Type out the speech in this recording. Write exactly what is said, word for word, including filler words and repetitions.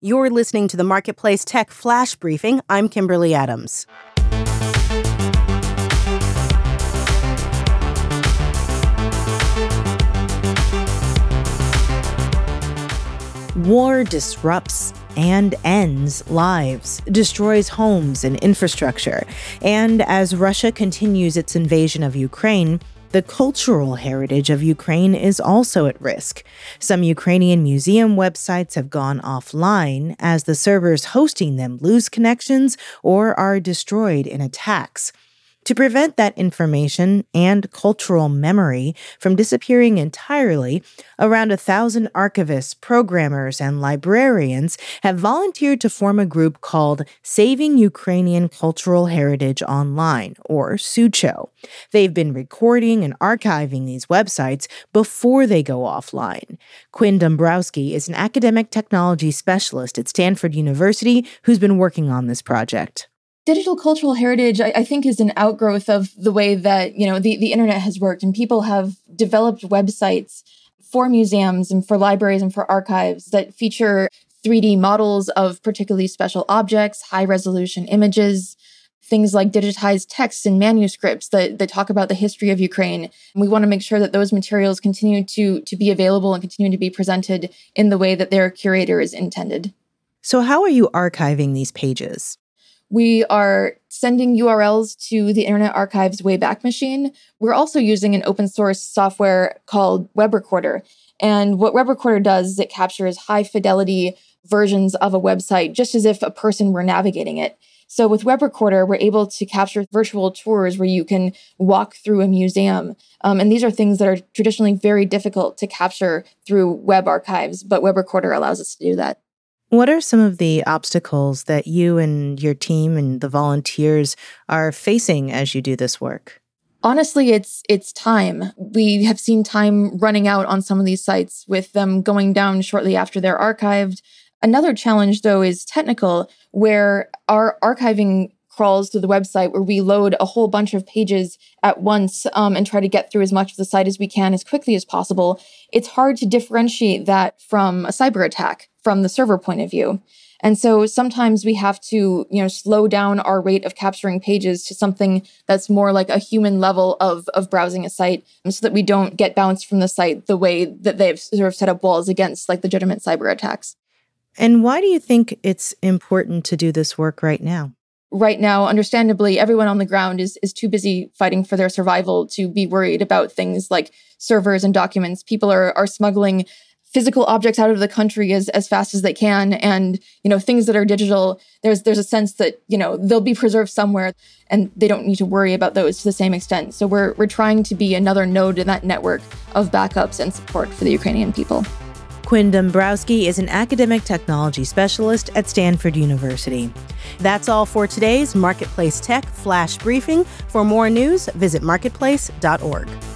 You're listening to the Marketplace Tech Flash Briefing. I'm Kimberly Adams. War disrupts and ends lives, destroys homes and infrastructure. And as Russia continues its invasion of Ukraine, the cultural heritage of Ukraine is also at risk. Some Ukrainian museum websites have gone offline as the servers hosting them lose connections or are destroyed in attacks. To prevent that information and cultural memory from disappearing entirely, around a thousand archivists, programmers, and librarians have volunteered to form a group called Saving Ukrainian Cultural Heritage Online, or SUCHO. They've been recording and archiving these websites before they go offline. Quinn Dombrowski is an academic technology specialist at Stanford University who's been working on this project. Digital cultural heritage, I, I think, is an outgrowth of the way that, you know, the, the internet has worked, and people have developed websites for museums and for libraries and for archives that feature three D models of particularly special objects, high-resolution images, things like digitized texts and manuscripts that, that talk about the history of Ukraine. We want to make sure that those materials continue to, to be available and continue to be presented in the way that their curator is intended. So how are you archiving these pages? We are sending U R Ls to the Internet Archive's Wayback Machine. We're also using an open source software called Web Recorder. And what Web Recorder does is it captures high fidelity versions of a website, just as if a person were navigating it. So with Web Recorder, we're able to capture virtual tours where you can walk through a museum. Um, and these are things that are traditionally very difficult to capture through web archives, but Web Recorder allows us to do that. What are some of the obstacles that you and your team and the volunteers are facing as you do this work? Honestly, it's it's time. We have seen time running out on some of these sites, with them going down shortly after they're archived. Another challenge, though, is technical, where our archiving crawls to the website where we load a whole bunch of pages at once um, and try to get through as much of the site as we can as quickly as possible. It's hard to differentiate that from a cyber attack from the server point of view. And so sometimes we have to, you know, slow down our rate of capturing pages to something that's more like a human level of, of browsing a site, so that we don't get bounced from the site the way that they've sort of set up walls against like legitimate cyber attacks. And why do you think it's important to do this work right now? Right now, understandably, everyone on the ground is is too busy fighting for their survival to be worried about things like servers and documents. People are are smuggling physical objects out of the country as, as fast as they can. And, you know, things that are digital, there's there's a sense that, you know, they'll be preserved somewhere and they don't need to worry about those to the same extent. So we're we're trying to be another node in that network of backups and support for the Ukrainian people. Quinn Dombrowski is an academic technology specialist at Stanford University. That's all for today's Marketplace Tech Flash Briefing. For more news, visit marketplace dot org.